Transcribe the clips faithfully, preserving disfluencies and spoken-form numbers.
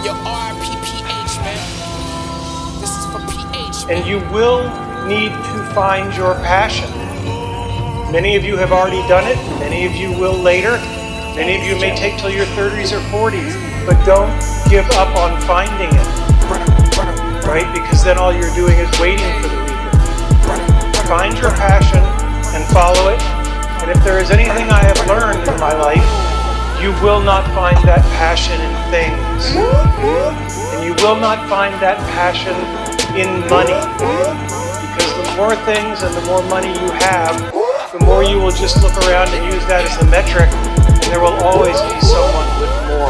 Yo, R P P H, man. This is for P H, man. And you will need to find your passion. Many of you have already done it. Many of you will later. Many of you may take till your thirties or forties. But don't give up on finding it. Right? Because then all you're doing is waiting for the rebirth. Find your passion and follow it. And if there is anything I have learned in my life, you will not find that passion in things. And you will not find that passion in money. Because the more things and the more money you have, the more you will just look around and use that as the metric, and there will always be someone with more.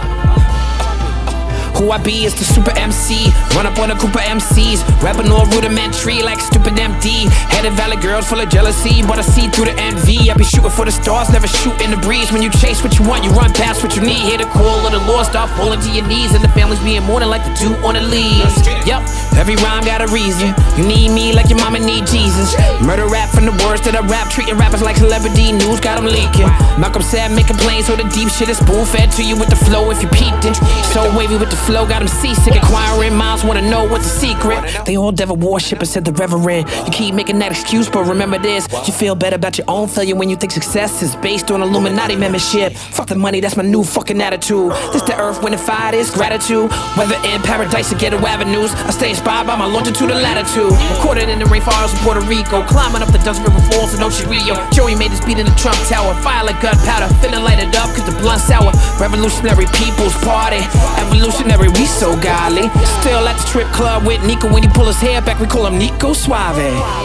Who I be is the super M C. Run up on a group of M Cs, rapping all rudimentary like stupid M D. Headed valley girls full of jealousy, but I see through the envy. I be shooting for the stars, never shoot in the breeze. When you chase what you want, you run past what you need. Hear the call of the Lord, start falling to your knees. And the family's being mourning like the dew on the leaves. Yep, every rhyme got a reason. You need me like your mama need Jesus. Murder rap from the words that I rap, treating rappers like celebrity news, got them leaking. Malcolm said making plain, so the deep shit is spoon fed to you with the flow if you peeped it. So wavy with the flow, got them seasick. Acquiring minds wanna know what's the secret. They all devil worship, said the reverend. You keep making that excuse, but remember this: you feel better about your own failure when you think success is based on Illuminati membership. Fuck the money, that's my new fucking attitude. This the earth, wind and fire, this gratitude. Whether in paradise or ghetto avenues, I stay inspired by my longitude and latitude. Recorded in the rainforests of Puerto Rico, climbing up the Dust River Falls in Ocho Rio. Joey made this beat in the Trump Tower, fire like gunpowder, feeling lighted up cause the blunt's sour. Revolutionary people's party, evolutionary, we so godly. Still at the strip club with Nico, when he pull his hair back we call him Nico Suave.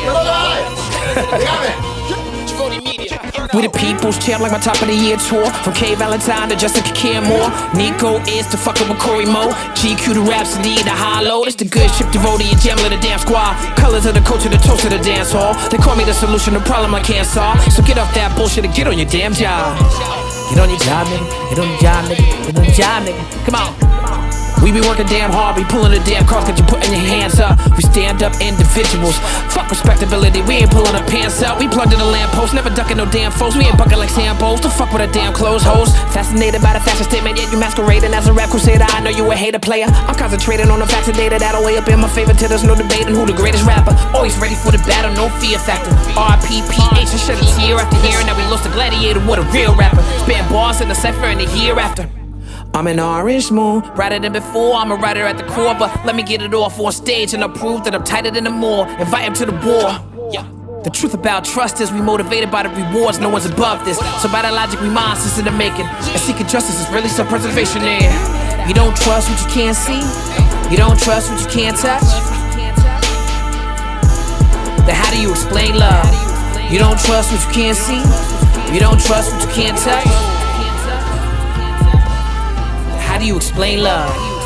We the people's champ like my top of the year tour. From K Valentine to Jessica Care Moore. Nico is the fucking with Corey Mo. G Q to Rhapsody to Hollow. This the good ship devotee and jam of the damn squad. Colors of the culture, the toast of the dance hall. They call me the solution to problem I can't solve. So get off that bullshit and get on your damn job. Get on your job, nigga. Get on your job, nigga. Get on your job, nigga. Come on. We be working damn hard, we pulling the damn cross, got you putting your hands up. We stand up individuals, fuck respectability, we ain't pulling our pants up. We plugged in a lamppost, never ducking no damn foes. We ain't bucking like Sambos, to fuck with a damn clothes hoes. Fascinated by the fashion statement, yet you masquerading as a rap crusader. I know you a hater player, I'm concentrating on the facts of data that'll weigh up in my favor till there's no debating who the greatest rapper. Always ready for the battle, no fear factor. R P P H, I shed a tear after hearing that we lost a gladiator, what a real rapper. Spit bars in the cipher in the hereafter. I'm an orange moon, brighter than before, I'm a writer at the core. But let me get it off on stage and I'll prove that I'm tighter than the more. Invite him to the war. The truth about trust is we motivated by the rewards, no one's above this. So by that logic we monsters in the making. And seeking justice is really some preservation there. You don't trust what you can't see, you don't trust what you can't touch. Then how do you explain love? You don't trust what you can't see, you don't trust what you can't touch. How do you explain love?